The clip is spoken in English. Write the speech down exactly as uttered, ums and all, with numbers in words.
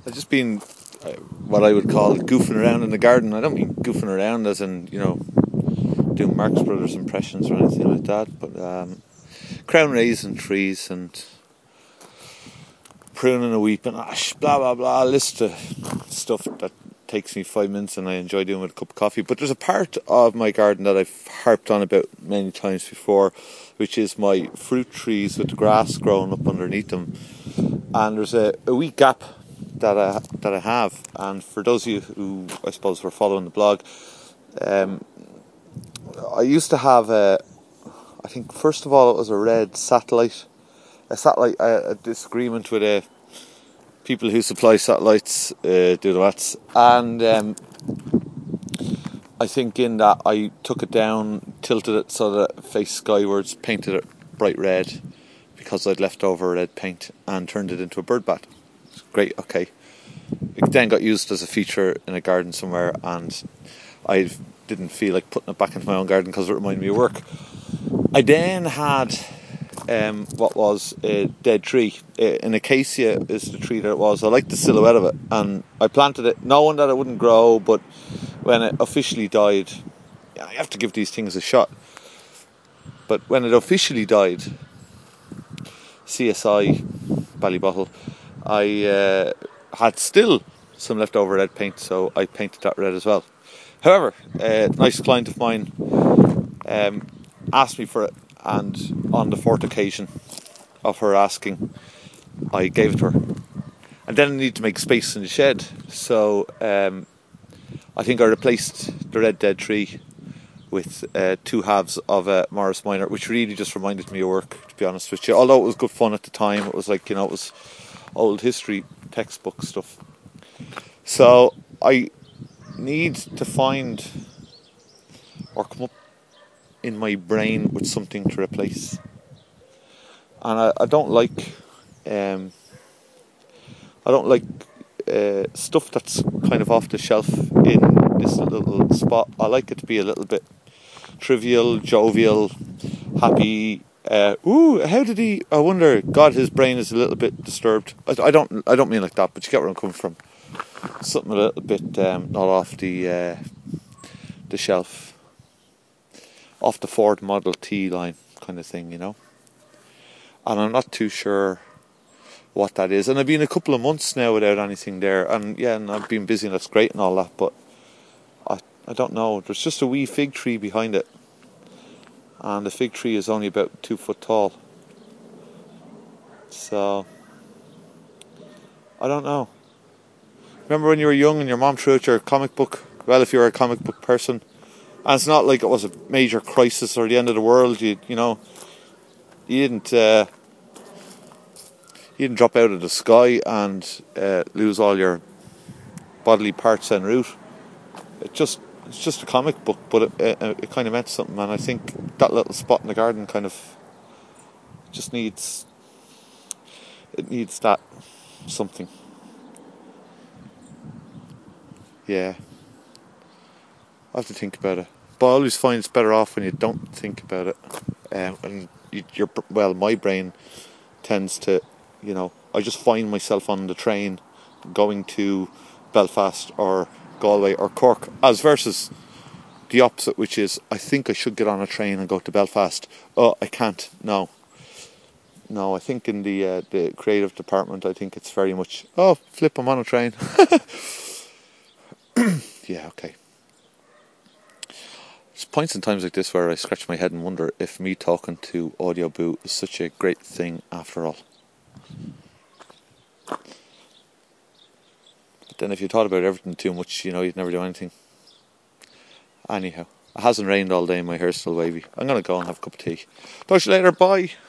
I've just been uh, what I would call goofing around in the garden. I don't mean goofing around as in, you know, doing Marx Brothers impressions or anything like that, but um, crown raising trees and pruning a weeping ash, blah blah blah, list of stuff that takes me five minutes and I enjoy doing with a cup of coffee. But there's a part of my garden that I've harped on about many times before, which is my fruit trees with the grass growing up underneath them. And there's a, a wee gap that I that I have. And for those of you who I suppose were following the blog, um, I used to have a, I think first of all it was a red satellite, a satellite, a, a disagreement with a people who supply satellites, uh, do the wats, and um, I think in that I took it down, tilted it so that it faced skywards, painted it bright red because I'd left over red paint, and turned it into a bird bath. Great, okay. It then got used as a feature in a garden somewhere, and I didn't feel like putting it back into my own garden because it reminded me of work. I then had um, what was a dead tree. An acacia is the tree that it was. I liked the silhouette of it, and I planted it knowing that it wouldn't grow, but when it officially died, yeah, I have to give these things a shot. But when it officially died, C S I Ballybottle, I uh, had still some leftover red paint, so I painted that red as well. However, a nice client of mine um, asked me for it, and on the fourth occasion of her asking, I gave it to her. And then I needed to make space in the shed, so um, I think I replaced the red dead tree with uh, two halves of a Morris Minor, which really just reminded me of work, to be honest with you. Although it was good fun at the time, it was like, you know, it was old history textbook stuff. So I need to find or come up in my brain with something to replace. And I, I don't like um, I don't like uh, stuff that's kind of off the shelf in this little spot. I like it to be a little bit trivial, jovial, happy. Uh, ooh, how did he? I wonder. God, his brain is a little bit disturbed. I, I don't. I don't mean like that, but you get where I'm coming from. Something a little bit um, not off the uh, the shelf, off the Ford Model T line kind of thing, you know. And I'm not too sure what that is. And I've been a couple of months now without anything there. And yeah, and I've been busy and that's great and all that, but I I don't know. There's just a wee fig tree behind it. And the fig tree is only about two foot tall. So I don't know. Remember when you were young and your mom threw out your comic book? Well, if you were a comic book person, and it's not like it was a major crisis or the end of the world. You you know, you didn't uh, you didn't drop out of the sky and uh, lose all your bodily parts en route. It just it's just a comic book, but it, it, it kind of meant something. And I think that little spot in the garden kind of just needs it needs that something. Yeah, I have to think about it. But I always find it's better off when you don't think about it. Um, and you, you're well, my brain tends to, you know, I just find myself on the train going to Belfast or Galway or Cork, as versus the opposite, which is I think I should get on a train and go to Belfast. Oh, I can't. No, no. I think in the uh, the creative department, I think it's very much oh, flip, I'm on a train. Yeah, okay. There's points in times like this where I scratch my head and wonder if me talking to Audio Boo is such a great thing after all. But then if you thought about everything too much, you know, you'd never do anything. Anyhow, it hasn't rained all day and my hair's still wavy. I'm going to go and have a cup of tea. Talk to you later, bye.